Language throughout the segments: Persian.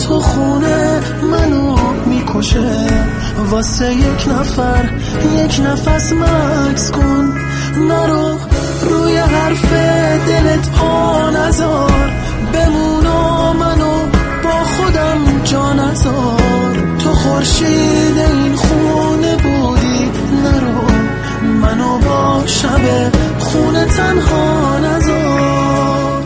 تو خونه منو میکشه. واسه یک نفر یک نفس مکس کن، نرو روی حرف دلت پا نذار، بمونو منو با خودم جا نذار. تو خورشید این خونه بودی، نرو منو با شب خونه تنها نذار.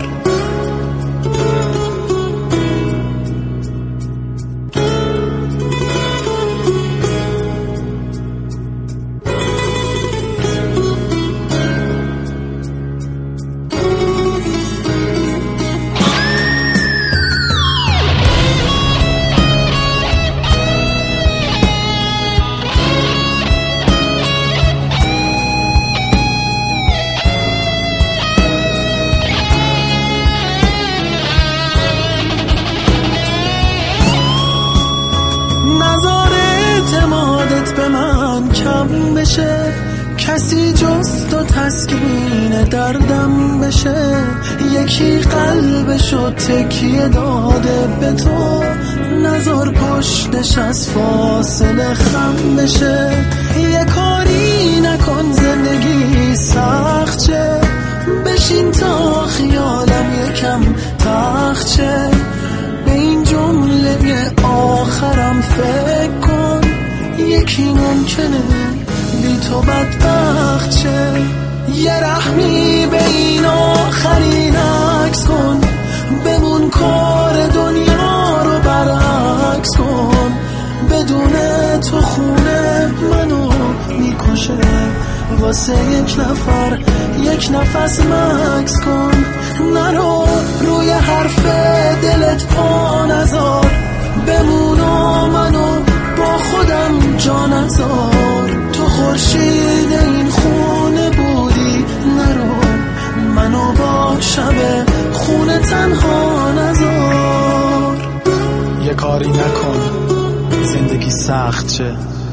اعتمادت به من کم بشه، کسی جز تو تسکین دردم بشه. یکی قلبشو تکیه داده به تو، نظر پشتش از فاصله خم بشه. یه کاری نکن زندگی سخت چه، بشین تا خیالم یکم تخت چه. به این جمله آخرم فکر کن، یکی ممکنه بی تو بدبخت شه. یه رحمی به این آخرین عکس کن، بمون کار دنیا رو برعکس کن. بدون تو خونه منو میکشه. واسه یک نفر یک نفس مکس کن، نرو روی حرف دلت پا نذار، بمونو منو با خودم جا نذار. تو خورشید این خونه بودی، نرو منو با شب خونه تنها نذار. یه کاری نکن زندگی سخت چه،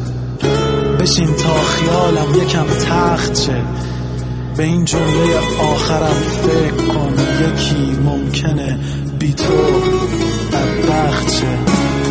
بشین تا خیالم یکم تخت چه. به این جمله آخرم فکر کن، یکی ممکنه بی تو بدبخت چه.